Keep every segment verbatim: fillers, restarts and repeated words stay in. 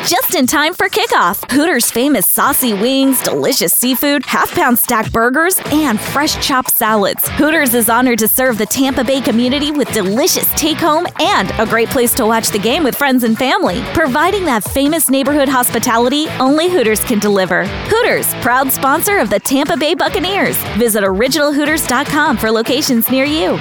just in time for kickoff. Hooters' famous saucy wings, delicious seafood, half-pound stacked burgers, and fresh chopped salads. Hooters is honored to serve the Tampa Bay community with delicious take-home and a great place to watch the game with friends and family. Providing that famous neighborhood hospitality only Hooters can deliver. Hooters, proud sponsor of the Tampa Bay Buccaneers. Visit original hooters dot com for locations near you.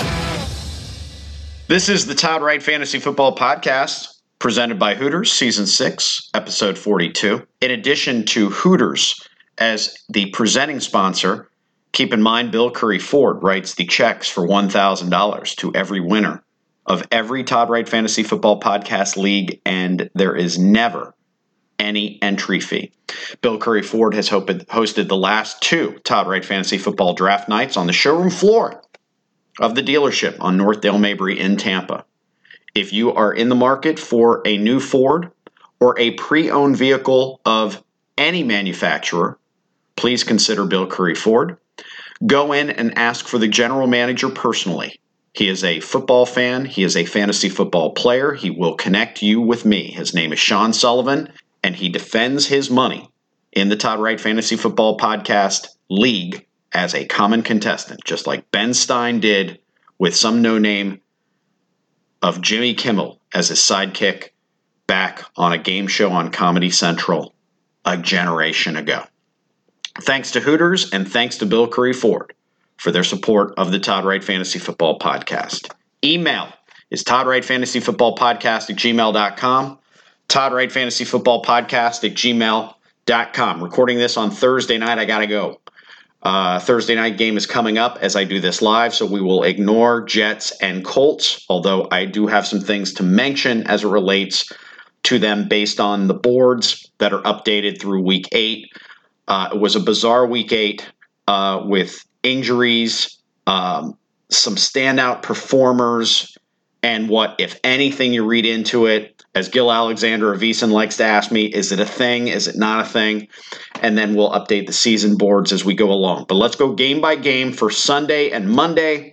This is the Todd Wright Fantasy Football Podcast, presented by Hooters, Season six, Episode forty-two. In addition to Hooters as the presenting sponsor, keep in mind Bill Curry Ford writes the checks for one thousand dollars to every winner of every Todd Wright Fantasy Football Podcast League, and there is never any entry fee. Bill Curry Ford has hosted the last two Todd Wright Fantasy Football Draft Nights on the showroom floor of the dealership on North Dale Mabry in Tampa. If you are in the market for a new Ford or a pre-owned vehicle of any manufacturer, please consider Bill Curry Ford. Go in and ask for the general manager personally. He is a football fan. He is a fantasy football player. He will connect you with me. His name is Sean Sullivan, and he defends his money in the Todd Wright Fantasy Football Podcast League as a common contestant, just like Ben Stein did with some no-name of Jimmy Kimmel as his sidekick back on a game show on Comedy Central a generation ago. Thanks to Hooters and thanks to Bill Curry Ford for their support of the Todd Wright Fantasy Football Podcast. Email is Todd Wright Fantasy Football Podcast at gmail dot com. Todd Wright Fantasy Football Podcast at gmail dot com. Recording this on Thursday night. I got to go. Uh, Thursday night game is coming up as I do this live, so we will ignore Jets and Colts, although I do have some things to mention as it relates to them based on the boards that are updated through week eight. Uh, it was a bizarre week eight uh, with injuries, um, some standout performers, and what, if anything, you read into it. As Gil Alexander of Eason likes to ask me, is it a thing? Is it not a thing? And then we'll update the season boards as we go along. But let's go game by game for Sunday and Monday.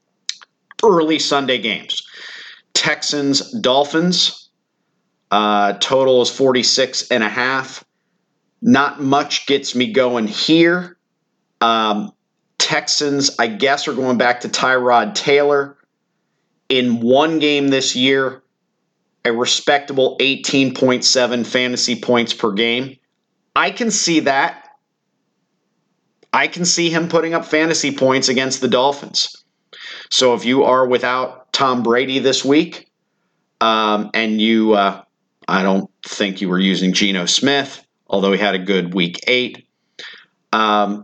Early Sunday games. Texans, Dolphins. Uh, total is forty-six and a half. Not much gets me going here. Um, Texans, I guess, are going back to Tyrod Taylor. In one game this year, a respectable eighteen point seven fantasy points per game. I can see that. I can see him putting up fantasy points against the Dolphins. So if you are without Tom Brady this week, um, and you, uh, I don't think you were using Geno Smith, although he had a good week eight. Um,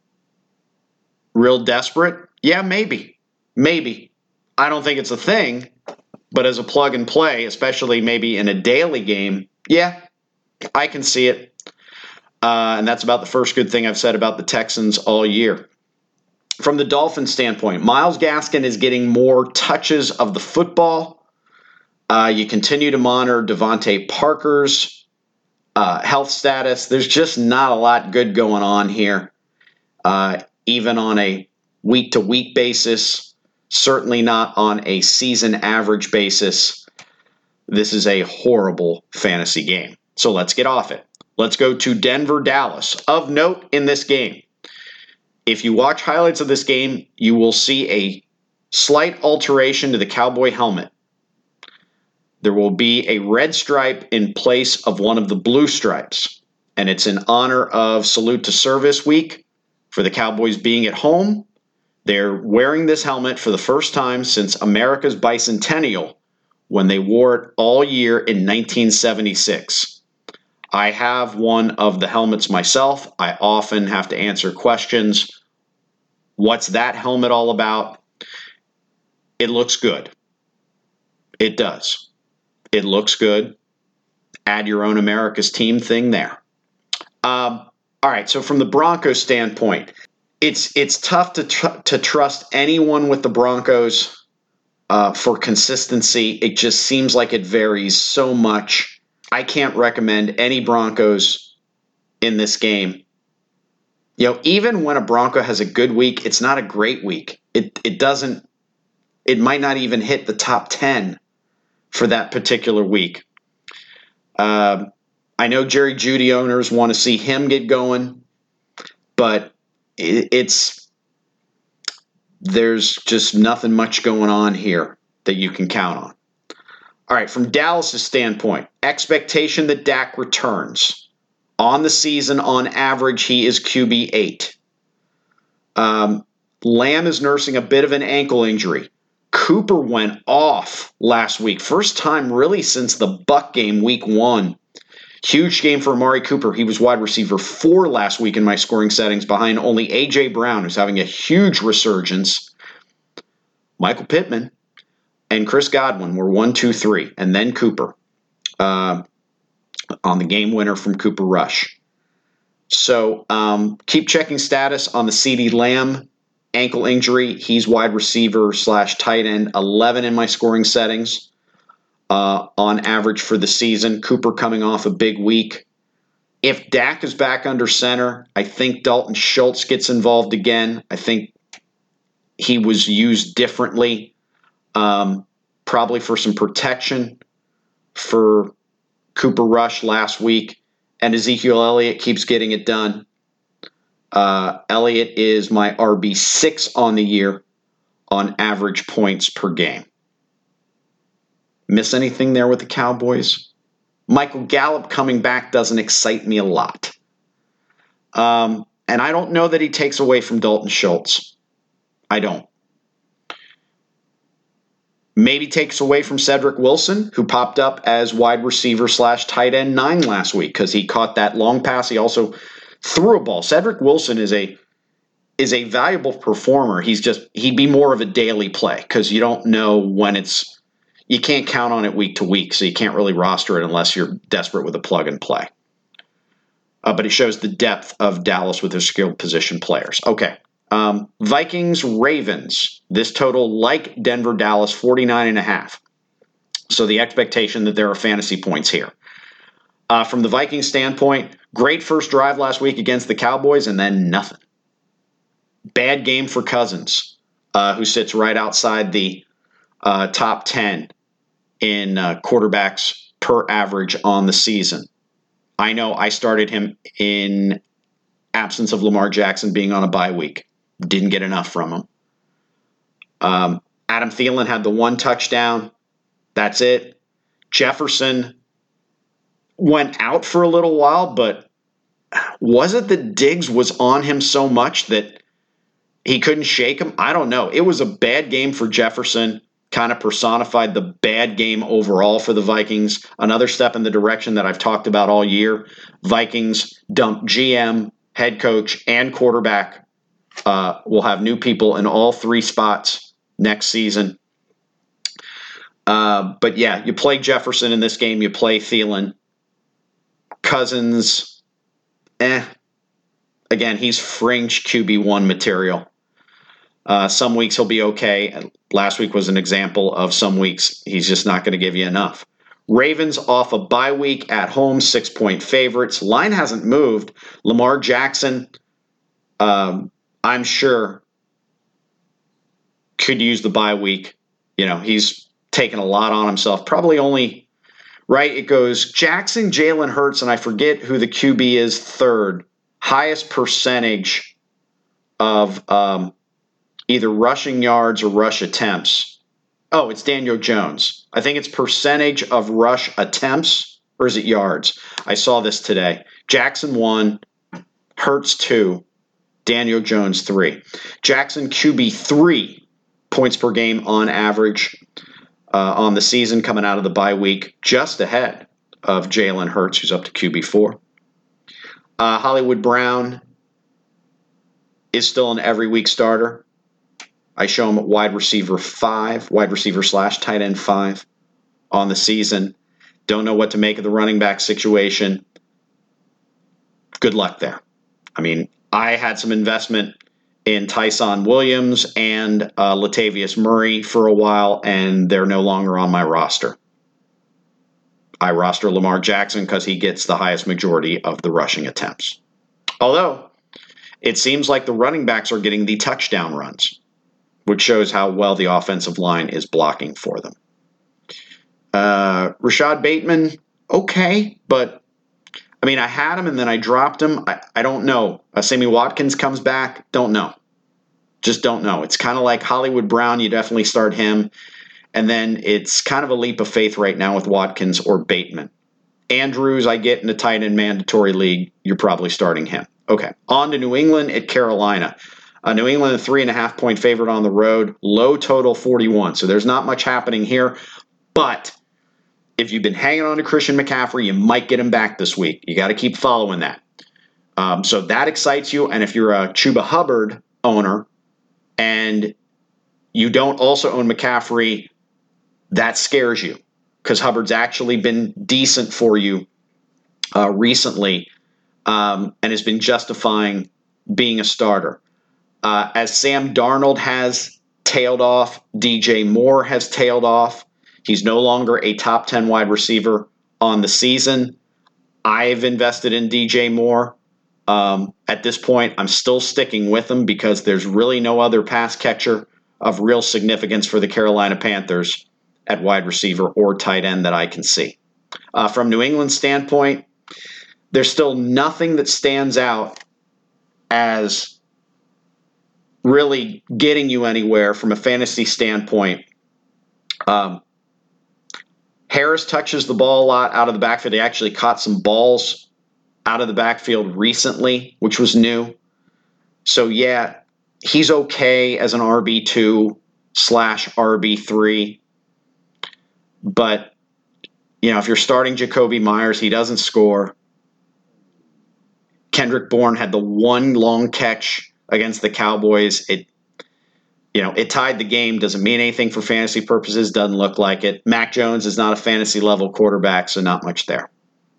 real desperate? Yeah, maybe. Maybe. I don't think it's a thing. But as a plug and play, especially maybe in a daily game, yeah, I can see it. Uh, and that's about the first good thing I've said about the Texans all year. From the Dolphins standpoint, Myles Gaskin is getting more touches of the football. Uh, you continue to monitor Devontae Parker's uh, health status. There's just not a lot good going on here, uh, even on a week-to-week basis. Certainly not on a season average basis. This is a horrible fantasy game. So let's get off it. Let's go to Denver, Dallas. Of note in this game, if you watch highlights of this game, you will see a slight alteration to the Cowboy helmet. There will be a red stripe in place of one of the blue stripes. And it's in honor of Salute to Service Week for the Cowboys being at home. They're wearing this helmet for the first time since America's bicentennial, when they wore it all year in nineteen seventy-six. I have one of the helmets myself. I often have to answer questions. What's that helmet all about? It looks good. It does. It looks good. Add your own America's team thing there. Um, all right, so from the Broncos standpoint, It's it's tough to tr- to trust anyone with the Broncos uh, for consistency. It just seems like it varies so much. I can't recommend any Broncos in this game. You know, even when a Bronco has a good week, it's not a great week. It it doesn't. It might not even hit the top ten for that particular week. Uh, I know Jerry Jeudy owners want to see him get going, but it, it's there's just nothing much going on here that you can count on. All right, from Dallas' standpoint, expectation that Dak returns. On the season, on average, he is Q B eight. Um, Lamb is nursing a bit of an ankle injury. Cooper went off last week. First time really since the Buck game week one. Huge game for Amari Cooper. He was wide receiver four last week in my scoring settings behind only A J. Brown, who's having a huge resurgence. Michael Pittman and Chris Godwin were one, two, three, and then Cooper uh, on the game winner from Cooper Rush. So um, keep checking status on the CeeDee Lamb ankle injury. He's wide receiver slash tight end eleven in my scoring settings. Uh, on average for the season. Cooper coming off a big week. If Dak is back under center, I think Dalton Schultz gets involved again. I think he was used differently, um, probably for some protection for Cooper Rush last week. And Ezekiel Elliott keeps getting it done. Uh, Elliott is my R B six on the year on average points per game. Miss anything there with the Cowboys? Michael Gallup coming back doesn't excite me a lot. Um, and I don't know that he takes away from Dalton Schultz. I don't. Maybe takes away from Cedric Wilson, who popped up as wide receiver slash tight end nine last week because he caught that long pass. He also threw a ball. Cedric Wilson is a is a valuable performer. He's just he'd be more of a daily play because you don't know when it's. You can't count on it week to week, so you can't really roster it unless you're desperate with a plug and play. Uh, but it shows the depth of Dallas with their skilled position players. Okay. Um, Vikings, Ravens. This total, like Denver, Dallas, forty-nine and a half. So the expectation that there are fantasy points here. Uh, from the Vikings standpoint, great first drive last week against the Cowboys, and then nothing. Bad game for Cousins, uh, who sits right outside the uh, top ten in uh, quarterbacks per average on the season. I know I started him in absence of Lamar Jackson being on a bye week. Didn't get enough from him. Um, Adam Thielen had the one touchdown. That's it. Jefferson went out for a little while, but was it that Diggs was on him so much that he couldn't shake him? I don't know. It was a bad game for Jefferson. Kind of personified the bad game overall for the Vikings. Another step in the direction that I've talked about all year. Vikings dump G M, head coach, and quarterback. Uh, we'll have new people in all three spots next season. Uh, but yeah, you play Jefferson in this game. You play Thielen. Cousins, eh. Again, he's fringe Q B one material. Uh, some weeks he'll be okay. Last week was an example of some weeks he's just not going to give you enough. Ravens off a bye week at home, six-point favorites. Line hasn't moved. Lamar Jackson, um, I'm sure, could use the bye week. You know, he's taken a lot on himself. Probably only, right, it goes Jackson, Jalen Hurts, and I forget who the Q B is third. Highest percentage of um, either rushing yards or rush attempts. Oh, it's Daniel Jones. I think it's percentage of rush attempts, or is it yards? I saw this today. Jackson one, Hurts two, Daniel Jones three. Jackson Q B three points per game on average uh, on the season coming out of the bye week, just ahead of Jalen Hurts, who's up to Q B four. Uh, Hollywood Brown is still an every week starter. I show him at wide receiver five, wide receiver slash tight end five on the season. Don't know what to make of the running back situation. Good luck there. I mean, I had some investment in Tyson Williams and uh, Latavius Murray for a while, and they're no longer on my roster. I roster Lamar Jackson because he gets the highest majority of the rushing attempts. Although, it seems like the running backs are getting the touchdown runs, which shows how well the offensive line is blocking for them. Uh, Rashad Bateman, okay, but I mean, I had him and then I dropped him. I, I don't know. Uh, Sammy Watkins comes back. Don't know. Just don't know. It's kind of like Hollywood Brown. You definitely start him. And then it's kind of a leap of faith right now with Watkins or Bateman. Andrews, I get in the tight end mandatory league. You're probably starting him. Okay. On to New England at Carolina. Uh, New England, a three and a half point favorite on the road. Low total forty-one. So there's not much happening here. But if you've been hanging on to Christian McCaffrey, you might get him back this week. You got to keep following that. Um, so that excites you. And if you're a Chuba Hubbard owner and you don't also own McCaffrey, that scares you because Hubbard's actually been decent for you uh, recently um, and has been justifying being a starter. Uh, as Sam Darnold has tailed off, D J Moore has tailed off. He's no longer a top ten wide receiver on the season. I've invested in D J Moore. Um, at this point, I'm still sticking with him because there's really no other pass catcher of real significance for the Carolina Panthers at wide receiver or tight end that I can see. Uh, from New England's standpoint, there's still nothing that stands out as really getting you anywhere from a fantasy standpoint. Um, Harris touches the ball a lot out of the backfield. He actually caught some balls out of the backfield recently, which was new. So, yeah, he's okay as an R B two slash R B three. But, you know, if you're starting Jacoby Myers, he doesn't score. Kendrick Bourne had the one long catch against the Cowboys. It, you know, it tied the game. Doesn't mean anything for fantasy purposes. Doesn't look like it. Mac Jones is not a fantasy level quarterback, so not much there.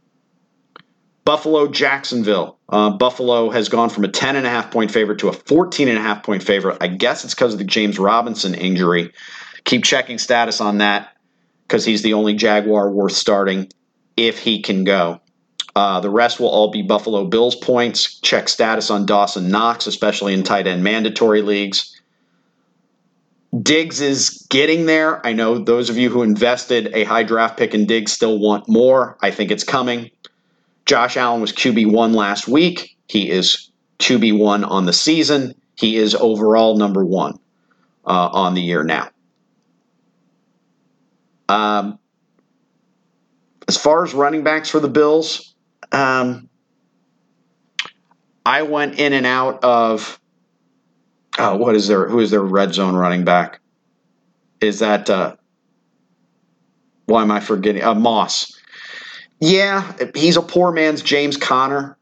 Buffalo, Jacksonville. Uh, Buffalo has gone from a ten and a half point favorite to a fourteen and a half point favorite. I guess it's because of the James Robinson injury. Keep checking status on that because he's the only Jaguar worth starting if he can go. Uh, the rest will all be Buffalo Bills points. Check status on Dawson Knox, especially in tight end mandatory leagues. Diggs is getting there. I know those of you who invested a high draft pick in Diggs still want more. I think it's coming. Josh Allen was Q B one last week. He is Q B one on the season. He is overall number one uh, on the year now. Um, as far as running backs for the Bills, um, I went in and out of oh, what is their who is their red zone running back? Is that uh, why am I forgetting? Uh, Moss. Yeah, he's a poor man's James Conner.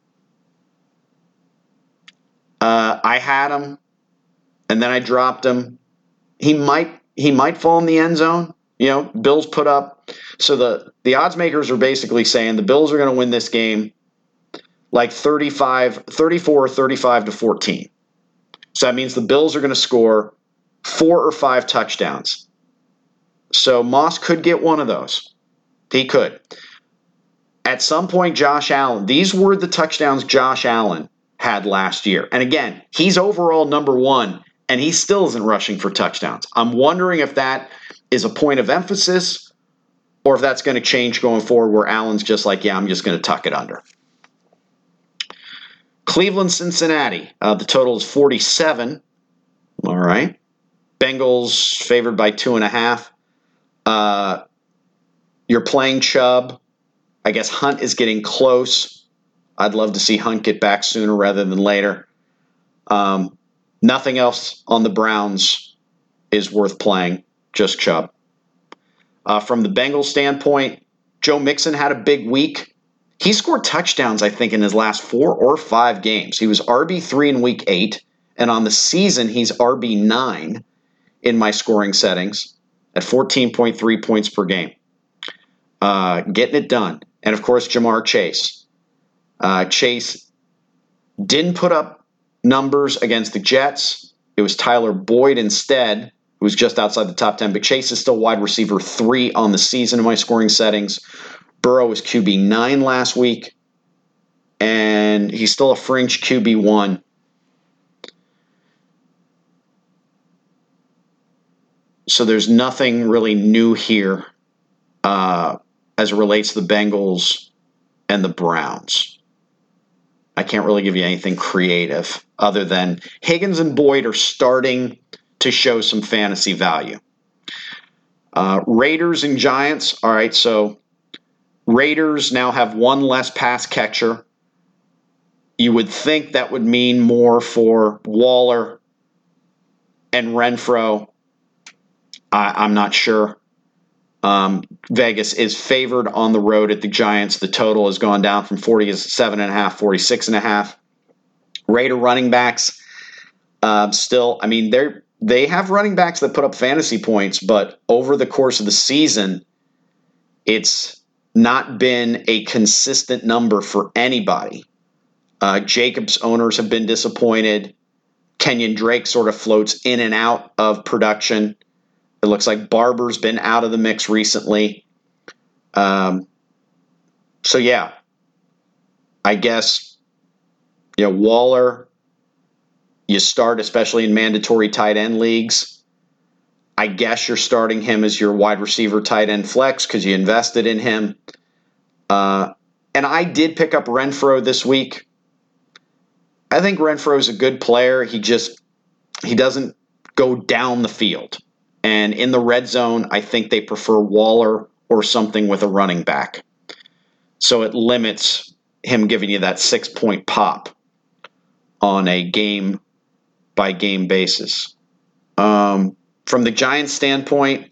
Uh, I had him, and then I dropped him. He might he might fall in the end zone. You know, Bills put up. So the, the odds makers are basically saying the Bills are going to win this game like thirty-five, thirty-four, thirty-five to fourteen. So that means the Bills are going to score four or five touchdowns. So Moss could get one of those. He could. At some point, Josh Allen, these were the touchdowns Josh Allen had last year. And again, he's overall number one, and he still isn't rushing for touchdowns. I'm wondering if that is a point of emphasis or if that's going to change going forward where Allen's just like, yeah, I'm just going to tuck it under. Cleveland, Cincinnati. Uh, the total is forty-seven. All right. Bengals favored by two and a half. Uh, you're playing Chubb. I guess Hunt is getting close. I'd love to see Hunt get back sooner rather than later. Um, nothing else on the Browns is worth playing, just Chubb. Uh, from the Bengals standpoint, Joe Mixon had a big week. He scored touchdowns, I think, in his last four or five games. He was R B three in week eight, and on the season, he's R B nine in my scoring settings at fourteen point three points per game. Uh, getting it done. And, of course, Jamar Chase. Uh, Chase didn't put up numbers against the Jets. It was Tyler Boyd instead, who was just outside the top ten. But Chase is still wide receiver three on the season in my scoring settings. Burrow was Q B nine last week. And he's still a fringe Q B one. So there's nothing really new here. Uh, as it relates to the Bengals and the Browns. I can't really give you anything creative other than Higgins and Boyd are starting to show some fantasy value. Uh, Raiders and Giants. All right, so Raiders now have one less pass catcher. You would think that would mean more for Waller and Renfrow. I, I'm not sure. Um, Vegas is favored on the road at the Giants. The total has gone down from forty-seven and a half, forty-six and a half. Raider running backs uh, still, I mean, they're they have running backs that put up fantasy points, but over the course of the season, it's not been a consistent number for anybody. Uh, Jacobs owners have been disappointed. Kenyon Drake sort of floats in and out of production. It looks like Barber's been out of the mix recently. Um, so, yeah, I guess, you know, Waller, you start, especially in mandatory tight end leagues. I guess you're starting him as your wide receiver tight end flex because you invested in him. Uh, and I did pick up Renfrow this week. I think Renfrow is a good player. He just, he doesn't go down the field. And in the red zone, I think they prefer Waller or something with a running back. So it limits him giving you that six-point pop on a game-by-game basis. Um, from the Giants' standpoint,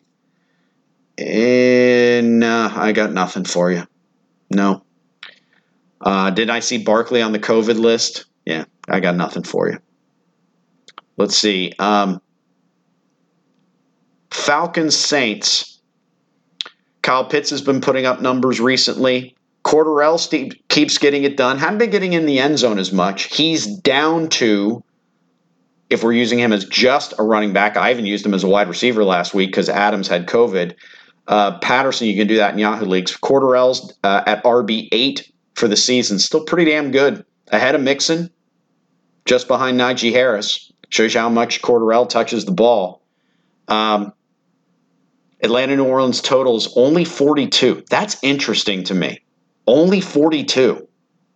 eh, nah, I got nothing for you. No. Uh, did I see Barkley on the COVID list? Yeah, I got nothing for you. Let's see. Um, Falcons Saints. Kyle Pitts has been putting up numbers recently. Cordarrelle st- keeps getting it done. Hadn't been getting in the end zone as much. He's down to, if we're using him as just a running back, I even used him as a wide receiver last week because Adams had COVID. Uh, Patterson, you can do that in Yahoo leagues. Cordarrelle's uh, at R B eight for the season. Still pretty damn good. Ahead of Mixon, just behind Najee Harris. Shows you how much Cordarrelle touches the ball. Um, Atlanta, New Orleans total is only forty-two. That's interesting to me. Only forty-two.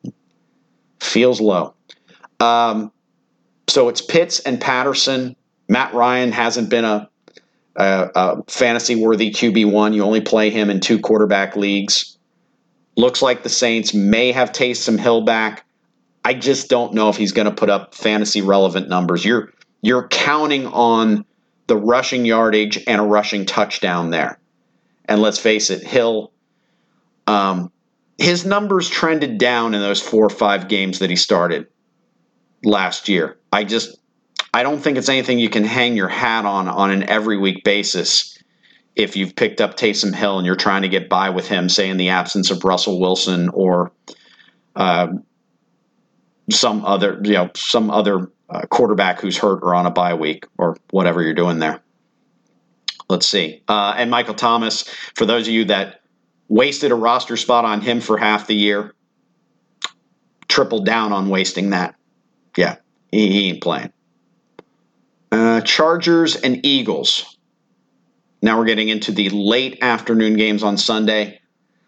Feels low. Um, so it's Pitts and Patterson. Matt Ryan hasn't been a, a, a fantasy-worthy Q B one. You only play him in two quarterback leagues. Looks like the Saints may have Taysom Hill back. I just don't know if he's going to put up fantasy-relevant numbers. You're you're counting on the rushing yardage and a rushing touchdown there. And let's face it, Hill, um, his numbers trended down in those four or five games that he started last year. I just, I don't think it's anything you can hang your hat on on an every week basis if you've picked up Taysom Hill and you're trying to get by with him, say in the absence of Russell Wilson or uh, some other, you know, some other uh, quarterback who's hurt or on a bye week or whatever you're doing there. Let's see. Uh, and Michael Thomas, for those of you that wasted a roster spot on him for half the year, tripled down on wasting that. Yeah, he, he ain't playing. Uh, Chargers and Eagles. Now we're getting into the late afternoon games on Sunday.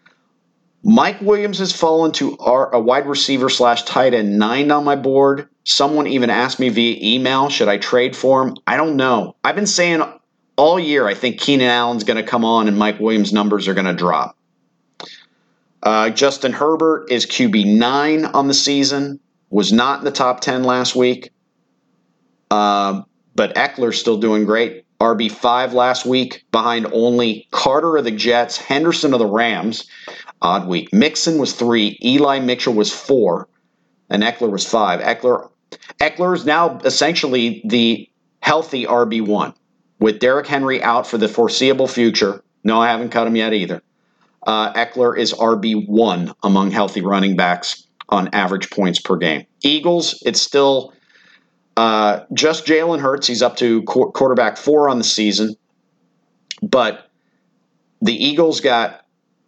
Mike Williams has fallen to our, a wide receiver slash tight end nine on my board. Someone even asked me via email, should I trade for him? I don't know. I've been saying all year I think Keenan Allen's going to come on and Mike Williams' numbers are going to drop. Uh, Justin Herbert is Q B nine on the season. Was not in the top ten last week. Uh, but Eckler's still doing great. R B five last week behind only Carter of the Jets, Henderson of the Rams. Odd week. Mixon was three. Eli Mitchell was four. And Eckler was five. Eckler, Eckler is now essentially the healthy R B one. With Derrick Henry out for the foreseeable future. No, I haven't cut him yet either. Uh, Eckler is R B one among healthy running backs on average points per game. Eagles, it's still uh, just Jalen Hurts. He's up to qu- quarterback four on the season. But the Eagles got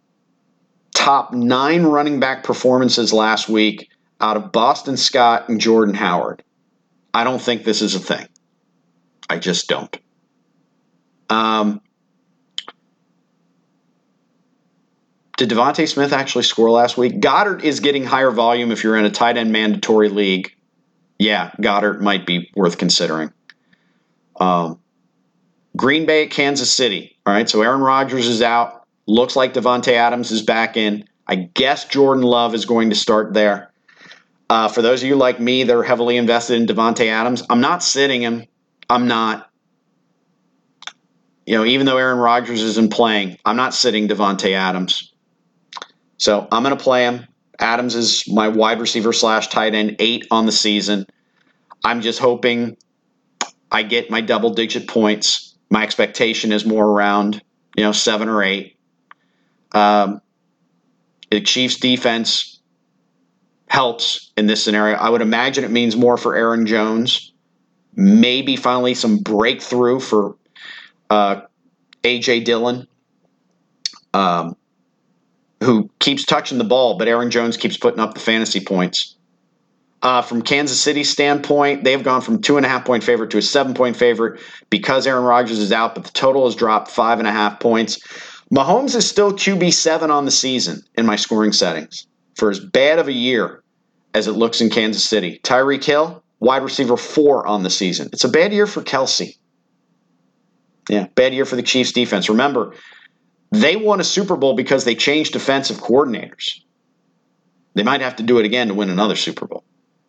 top nine running back performances last week out of Boston Scott and Jordan Howard. I don't think this is a thing. I just don't. Um, did Devontae Smith actually score last week? Goddard is getting higher volume if you're in a tight end mandatory league. Yeah, Goddard might be worth considering. Um, Green Bay at Kansas City. All right, so Aaron Rodgers is out. Looks like Devontae Adams is back in. I guess Jordan Love is going to start there. Uh, for those of you like me that are heavily invested in Devontae Adams, I'm not sitting him. I'm not. You know, even though Aaron Rodgers isn't playing, I'm not sitting Devontae Adams. So I'm going to play him. Adams is my wide receiver slash tight end, eight on the season. I'm just hoping I get my double-digit points. My expectation is more around, you know, seven or eight. Um, the Chiefs' defense helps in this scenario. I would imagine it means more for Aaron Jones. Maybe finally some breakthrough for uh, A J Dillon, um, who keeps touching the ball, but Aaron Jones keeps putting up the fantasy points. Uh, from Kansas City's standpoint, they've gone from two and a half point favorite to a seven point favorite because Aaron Rodgers is out, but the total has dropped five and a half points. Mahomes is still Q B seven on the season in my scoring settings for as bad of a year as it looks in Kansas City. Tyreek Hill, wide receiver four on the season. It's a bad year for Kelsey. Yeah, bad year for the Chiefs defense. Remember, they won a Super Bowl because they changed defensive coordinators. They might have to do it again to win another Super Bowl.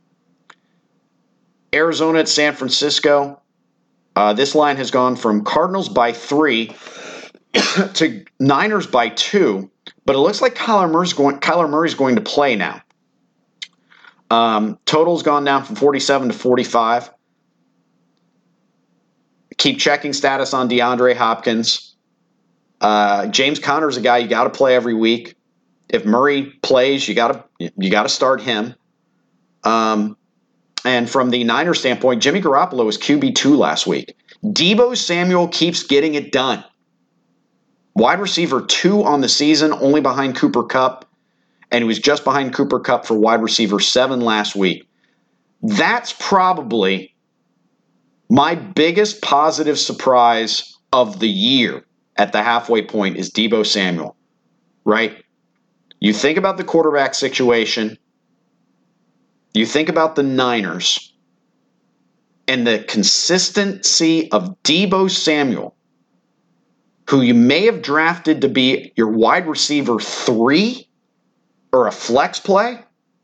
Arizona at San Francisco. Uh, this line has gone from Cardinals by three to Niners by two, but it looks like Kyler Murray's going, Kyler Murray's going to play now. Um, total's gone down from forty-seven to forty-five. Keep checking status on DeAndre Hopkins. Uh, James Conner's a guy you got to play every week. If Murray plays, you got to you got to start him. Um, and from the Niners standpoint, Jimmy Garoppolo was Q B two last week. Deebo Samuel keeps getting it done. Wide receiver two on the season, only behind Cooper Kupp, and he was just behind Cooper Kupp for wide receiver seven last week. That's probably my biggest positive surprise of the year at the halfway point is Deebo Samuel, right? You think about the quarterback situation. You think about the Niners and the consistency of Deebo Samuel, who you may have drafted to be your wide receiver three or a flex play.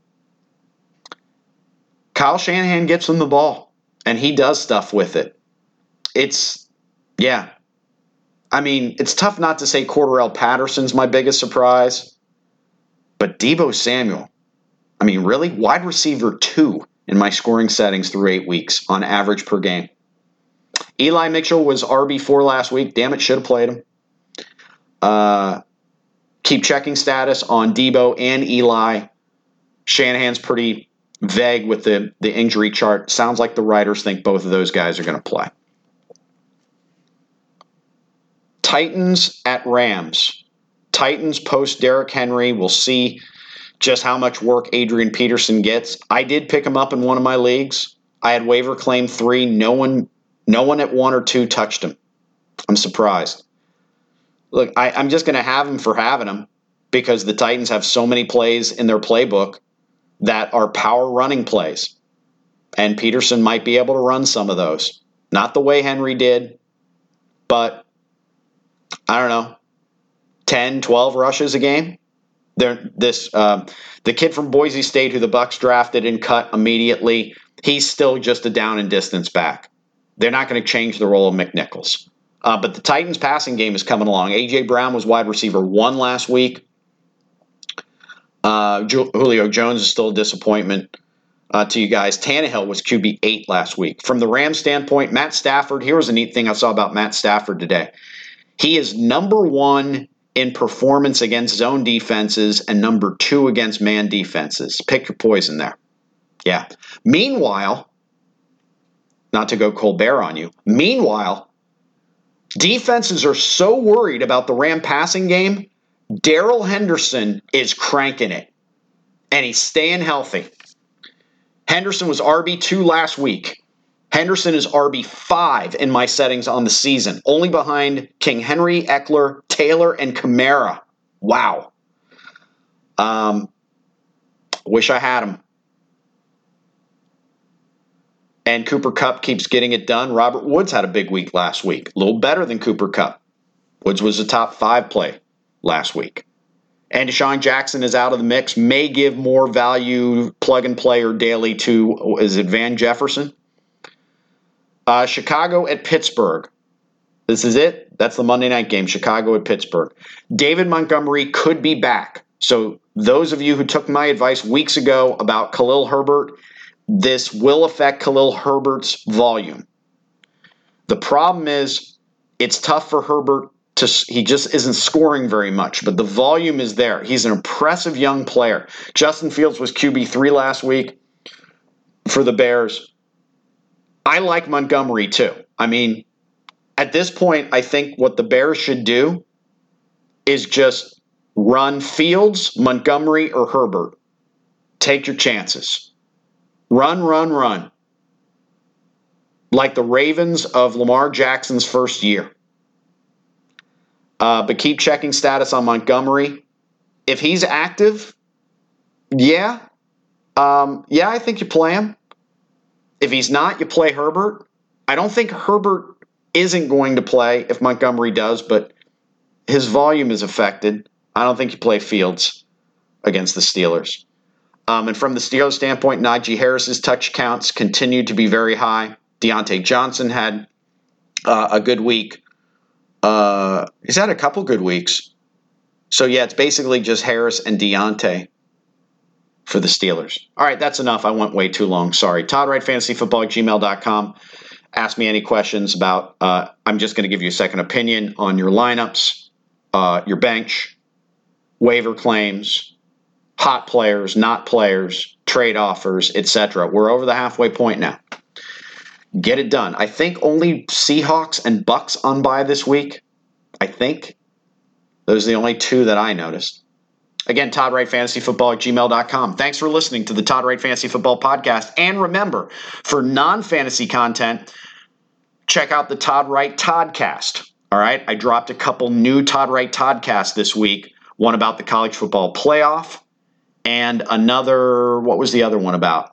Kyle Shanahan gets him the ball, and he does stuff with it. It's, yeah. I mean, it's tough not to say Cordarrelle Patterson's my biggest surprise, but Deebo Samuel, I mean, really? Wide receiver two in my scoring settings through eight weeks on average per game. Eli Mitchell was R B four last week. Damn it, should have played him. Uh, keep checking status on Deebo and Eli. Shanahan's pretty vague with the, the injury chart. Sounds like the writers think both of those guys are going to play. Titans at Rams. Titans post Derrick Henry. We'll see just how much work Adrian Peterson gets. I did pick him up in one of my leagues. I had waiver claim three. No one, no one at one or two touched him. I'm surprised. Look, I, I'm just going to have him for having him because the Titans have so many plays in their playbook that are power running plays. And Peterson might be able to run some of those. Not the way Henry did, but I don't know, ten, twelve rushes a game. They're, this uh, the kid from Boise State who the Bucs drafted and cut immediately, he's still just a down and distance back. They're not going to change the role of McNichols. Uh, but the Titans passing game is coming along. A J. Brown was wide receiver one last week. Uh, Julio Jones is still a disappointment uh, to you guys. Tannehill was Q B eight last week. From the Rams standpoint, Matt Stafford, here was a neat thing I saw about Matt Stafford today. He is number one in performance against zone defenses and number two against man defenses. Pick your poison there. Yeah. Meanwhile, not to go Colbert on you, meanwhile, defenses are so worried about the Ram passing game, Darrell Henderson is cranking it, and he's staying healthy. Henderson was R B two last week. Henderson is R B five in my settings on the season, only behind King Henry, Eckler, Taylor, and Kamara. Wow. Um, wish I had him. And Cooper Kupp keeps getting it done. Robert Woods had a big week last week. A little better than Cooper Kupp. Woods was a top five play last week. And Deshaun Jackson is out of the mix. May give more value plug and play or daily to, is it Van Jefferson? Uh, Chicago at Pittsburgh. This is it. That's the Monday night game, Chicago at Pittsburgh. David Montgomery could be back. So those of you who took my advice weeks ago about Khalil Herbert, this will affect Khalil Herbert's volume. The problem is it's tough for Herbert to, he just isn't scoring very much, but the volume is there. He's an impressive young player. Justin Fields was Q B three last week for the Bears. I like Montgomery too. I mean, at this point, I think what the Bears should do is just run Fields, Montgomery, or Herbert. Take your chances. Run, run, run. Like the Ravens of Lamar Jackson's first year. Uh, but keep checking status on Montgomery. If he's active, yeah. Um, yeah, I think you play him. If he's not, you play Herbert. I don't think Herbert isn't going to play if Montgomery does, but his volume is affected. I don't think you play Fields against the Steelers. Um, and from the Steelers' standpoint, Najee Harris's touch counts continue to be very high. Deontay Johnson had uh, a good week. Uh, he's had a couple good weeks. So, yeah, it's basically just Harris and Deontay for the Steelers. All right, that's enough. I went way too long. Sorry. Todd Wright, fantasy football at gmail dot com. Ask me any questions about, uh, I'm just going to give you a second opinion on your lineups, uh, your bench, waiver claims, hot players, not players, trade offers, et cetera. We're over the halfway point now. Get it done. I think only Seahawks and Bucks on bye this week. I think. Those are the only two that I noticed. Again, Todd Wright, fantasy football at gmail dot com. Thanks for listening to the Todd Wright Fantasy Football Podcast. And remember, for non-fantasy content, check out the Todd Wright Toddcast. All right? I dropped a couple new Todd Wright Toddcasts this week. One about the college football playoff. And another, what was the other one about?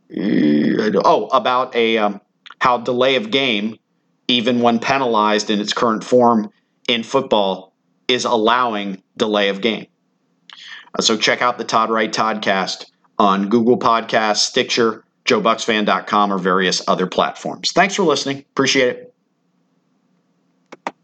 Oh, about a um, how delay of game, even when penalized in its current form in football, is allowing delay of game. Uh, so check out the Todd Wright Toddcast on Google Podcasts, Stitcher, Joe Bucks Fan dot com, or various other platforms. Thanks for listening. Appreciate it.